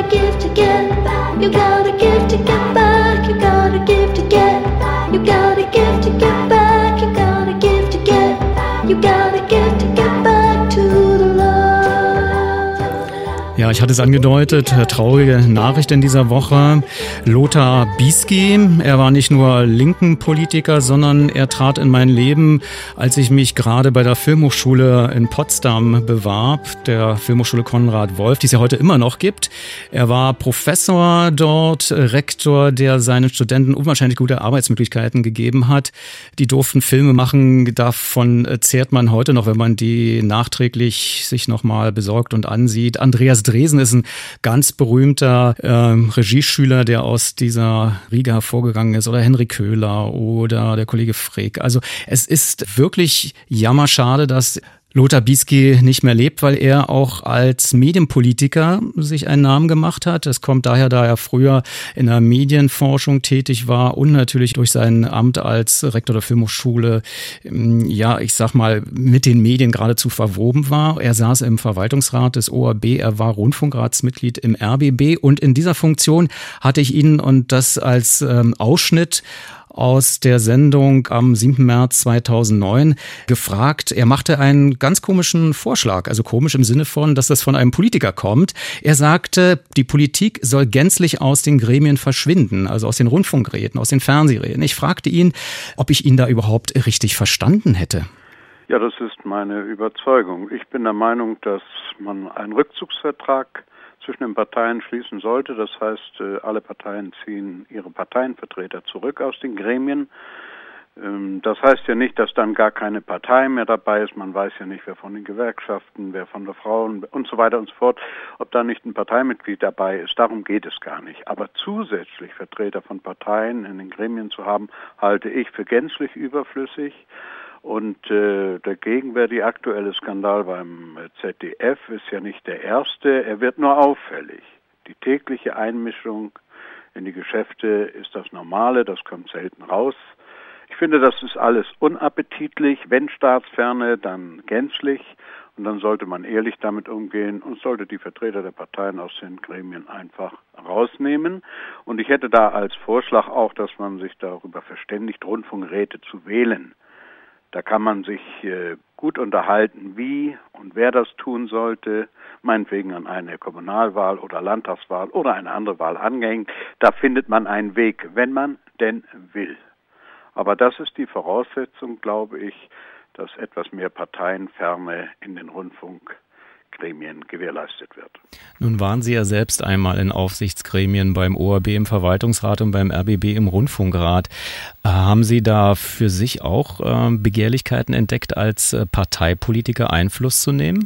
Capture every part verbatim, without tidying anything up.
give to get back. You gotta give to get back. You gotta give to get back. You gotta give to get back. You gotta give to get back. You gotta give to get back to the love. Ja, ich hatte es angedeutet, traurige Nachricht in dieser Woche. Lothar Bisky, er war nicht nur linken Politiker, sondern er trat in mein Leben, als ich mich gerade bei der Filmhochschule in Potsdam bewarb, der Filmhochschule Konrad Wolf, die es ja heute immer noch gibt. Er war Professor dort, Rektor, der seinen Studenten unwahrscheinlich gute Arbeitsmöglichkeiten gegeben hat. Die durften Filme machen, davon zehrt man heute noch, wenn man die nachträglich sich nochmal besorgt und ansieht. Andreas Dresen ist ein ganz berühmter äh, Regieschüler, der aus dieser Riege hervorgegangen ist, oder Henry Köhler oder der Kollege Frick. Also es ist wirklich jammerschade, dass Lothar Bisky nicht mehr lebt, weil er auch als Medienpolitiker sich einen Namen gemacht hat. Das kommt daher, da er früher in der Medienforschung tätig war und natürlich durch sein Amt als Rektor der Filmhochschule, ja, ich sag mal, mit den Medien geradezu verwoben war. Er saß im Verwaltungsrat des O R B, er war Rundfunkratsmitglied im R B B und in dieser Funktion hatte ich ihn, und das als ähm, Ausschnitt aus der Sendung am siebten März zweitausendneun gefragt. Er machte einen ganz komischen Vorschlag, also komisch im Sinne von, dass das von einem Politiker kommt. Er sagte, die Politik soll gänzlich aus den Gremien verschwinden, also aus den Rundfunkräten, aus den Fernsehräten. Ich fragte ihn, ob ich ihn da überhaupt richtig verstanden hätte. Ja, das ist meine Überzeugung. Ich bin der Meinung, dass man einen Rückzugsvertrag zwischen den Parteien schließen sollte. Das heißt, alle Parteien ziehen ihre Parteienvertreter zurück aus den Gremien. Das heißt ja nicht, dass dann gar keine Partei mehr dabei ist. Man weiß ja nicht, wer von den Gewerkschaften, wer von der Frauen und so weiter und so fort, ob da nicht ein Parteimitglied dabei ist. Darum geht es gar nicht. Aber zusätzlich Vertreter von Parteien in den Gremien zu haben, halte ich für gänzlich überflüssig. Und äh, der gegenwärtige aktuelle Skandal beim Z D F ist ja nicht der erste, er wird nur auffällig. Die tägliche Einmischung in die Geschäfte ist das Normale, das kommt selten raus. Ich finde, das ist alles unappetitlich, wenn staatsferne, dann gänzlich. Und dann sollte man ehrlich damit umgehen und sollte die Vertreter der Parteien aus den Gremien einfach rausnehmen. Und ich hätte da als Vorschlag auch, dass man sich darüber verständigt, Rundfunkräte zu wählen. Da kann man sich äh, gut unterhalten, wie und wer das tun sollte, meinetwegen an eine Kommunalwahl oder Landtagswahl oder eine andere Wahl angehängt. Da findet man einen Weg, wenn man denn will. Aber das ist die Voraussetzung, glaube ich, dass etwas mehr Parteienferne in den Rundfunkgremien gewährleistet wird. Nun waren Sie ja selbst einmal in Aufsichtsgremien beim O R B im Verwaltungsrat und beim R B B im Rundfunkrat. Haben Sie da für sich auch äh, Begehrlichkeiten entdeckt, als äh, Parteipolitiker Einfluss zu nehmen?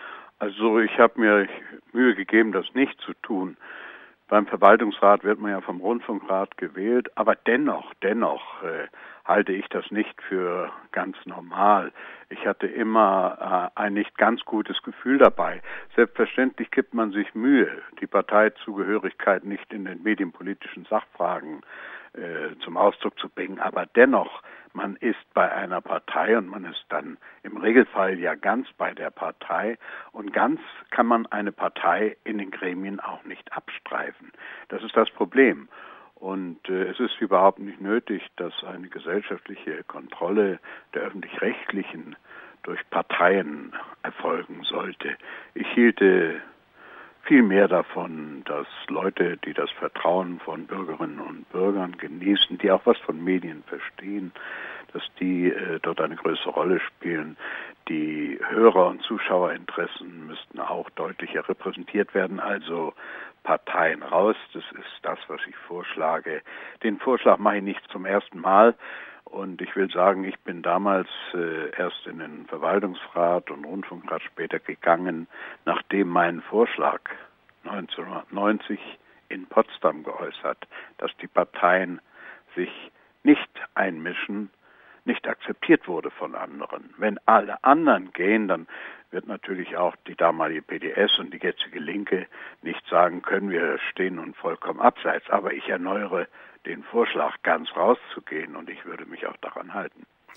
Also ich habe mir Mühe gegeben, das nicht zu tun. Beim Verwaltungsrat wird man ja vom Rundfunkrat gewählt, aber dennoch, dennoch äh, halte ich das nicht für ganz normal. Ich hatte immer äh, ein nicht ganz gutes Gefühl dabei. Selbstverständlich gibt man sich Mühe, die Parteizugehörigkeit nicht in den medienpolitischen Sachfragen äh, zum Ausdruck zu bringen, aber dennoch, man ist bei einer Partei und man ist dann im Regelfall ja ganz bei der Partei und ganz kann man eine Partei in den Gremien auch nicht abstreifen. Das ist das Problem. Und äh, es ist überhaupt nicht nötig, dass eine gesellschaftliche Kontrolle der Öffentlich-Rechtlichen durch Parteien erfolgen sollte. Ich hielte viel mehr davon, dass Leute, die das Vertrauen von Bürgerinnen und Bürgern genießen, die auch was von Medien verstehen, dass die äh, dort eine größere Rolle spielen. Die Hörer- und Zuschauerinteressen müssten auch deutlicher repräsentiert werden, also Parteien raus. Das ist das, was ich vorschlage. Den Vorschlag mache ich nicht zum ersten Mal. Und ich will sagen, ich bin damals äh, erst in den Verwaltungsrat und Rundfunkrat später gegangen, nachdem mein Vorschlag neunzehnhundertneunzig in Potsdam geäußert, dass die Parteien sich nicht einmischen, nicht akzeptiert wurde von anderen. Wenn alle anderen gehen, dann wird natürlich auch die damalige P D S und die jetzige Linke nicht sagen können, wir stehen nun vollkommen abseits. Aber ich erneuere den Vorschlag, ganz rauszugehen, und ich würde mich auch daran halten.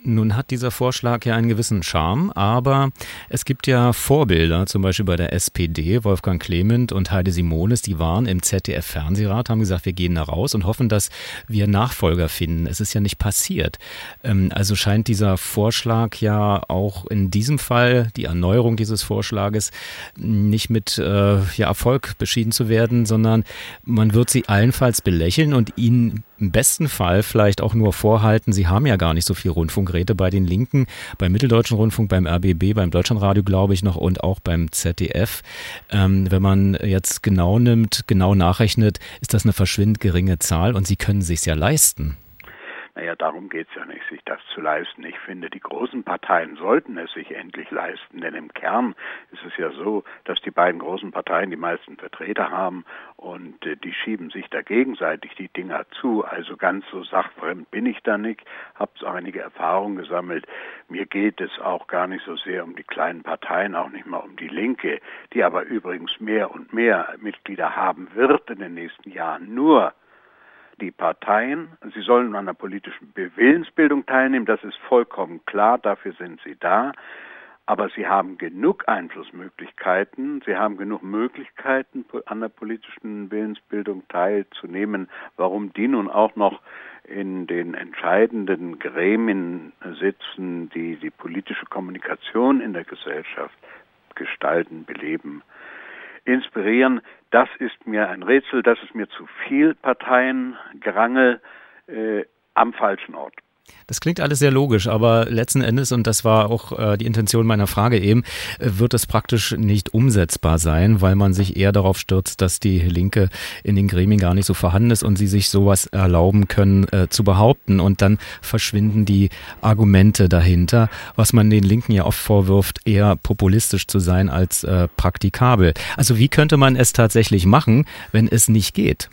Nun hat dieser Vorschlag ja einen gewissen Charme, aber es gibt ja Vorbilder, zum Beispiel bei der S P D, Wolfgang Clement und Heide Simonis, die waren im Z D F-Fernsehrat, haben gesagt, wir gehen da raus und hoffen, dass wir Nachfolger finden. Es ist ja nicht passiert. Also scheint dieser Vorschlag ja auch in diesem Fall, die Erneuerung dieses Vorschlages, nicht mit äh, ja, Erfolg beschieden zu werden, sondern man wird sie allenfalls belächeln und ihnen im besten Fall vielleicht auch nur vorhalten, sie haben ja gar nicht so viel Rundfunkgeräte bei den Linken, beim Mitteldeutschen Rundfunk, beim R B B, beim Deutschlandradio, glaube ich noch, und auch beim Z D F. Ähm, wenn man jetzt genau nimmt, genau nachrechnet, ist das eine verschwindend geringe Zahl und sie können sich's ja leisten. Naja, darum geht es ja nicht, sich das zu leisten. Ich finde, die großen Parteien sollten es sich endlich leisten, denn im Kern ist es ja so, dass die beiden großen Parteien die meisten Vertreter haben und äh, die schieben sich da gegenseitig die Dinger zu. Also ganz so sachfremd bin ich da nicht, habe so einige Erfahrungen gesammelt. Mir geht es auch gar nicht so sehr um die kleinen Parteien, auch nicht mal um die Linke, die aber übrigens mehr und mehr Mitglieder haben wird in den nächsten Jahren. Nur die Parteien, sie sollen an der politischen Willensbildung teilnehmen, das ist vollkommen klar, dafür sind sie da. Aber sie haben genug Einflussmöglichkeiten, sie haben genug Möglichkeiten, an der politischen Willensbildung teilzunehmen. Warum die nun auch noch in den entscheidenden Gremien sitzen, die die politische Kommunikation in der Gesellschaft gestalten, beleben, inspirieren, das ist mir ein Rätsel, das ist mir zu viel Parteiengerangel äh, am falschen Ort. Das klingt alles sehr logisch, aber letzten Endes, und das war auch äh, die Intention meiner Frage eben, wird es praktisch nicht umsetzbar sein, weil man sich eher darauf stürzt, dass die Linke in den Gremien gar nicht so vorhanden ist und sie sich sowas erlauben können äh, zu behaupten. Und dann verschwinden die Argumente dahinter, was man den Linken ja oft vorwirft, eher populistisch zu sein als äh, praktikabel. Also wie könnte man es tatsächlich machen, wenn es nicht geht?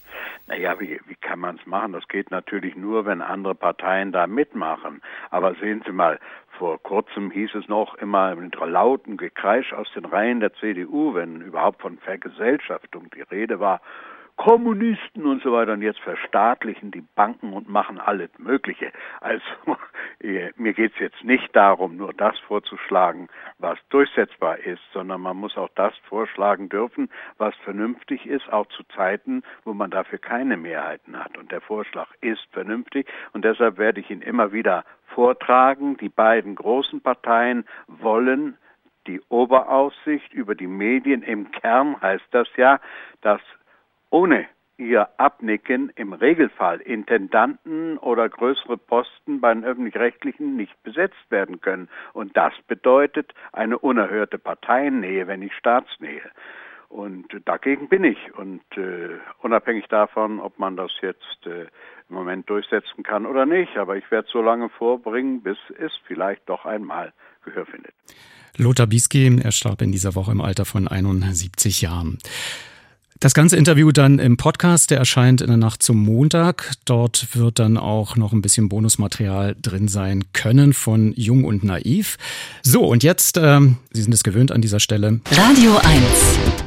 Naja, wie, wie kann man es machen? Das geht natürlich nur, wenn andere Parteien da mitmachen. Aber sehen Sie mal, vor kurzem hieß es noch immer mit lauten Gekreisch aus den Reihen der C D U, wenn überhaupt von Vergesellschaftung die Rede war, Kommunisten und so weiter, und jetzt verstaatlichen die Banken und machen alles Mögliche. Also mir geht es jetzt nicht darum, nur das vorzuschlagen, was durchsetzbar ist, sondern man muss auch das vorschlagen dürfen, was vernünftig ist, auch zu Zeiten, wo man dafür keine Mehrheiten hat. Und der Vorschlag ist vernünftig und deshalb werde ich ihn immer wieder vortragen. Die beiden großen Parteien wollen die Oberaufsicht über die Medien. Im Kern heißt das ja, dass ohne ihr Abnicken im Regelfall Intendanten oder größere Posten bei den Öffentlich-Rechtlichen nicht besetzt werden können. Und das bedeutet eine unerhörte Parteiennähe, wenn nicht Staatsnähe. Und dagegen bin ich. Und äh, unabhängig davon, ob man das jetzt äh, im Moment durchsetzen kann oder nicht, aber ich werde es so lange vorbringen, bis es vielleicht doch einmal Gehör findet. Lothar Bisky, er starb in dieser Woche im Alter von einundsiebzig Jahren. Das ganze Interview dann im Podcast, der erscheint in der Nacht zum Montag. Dort wird dann auch noch ein bisschen Bonusmaterial drin sein können von Jung und Naiv. So, und jetzt, ähm, Sie sind es gewöhnt an dieser Stelle. Radio eins.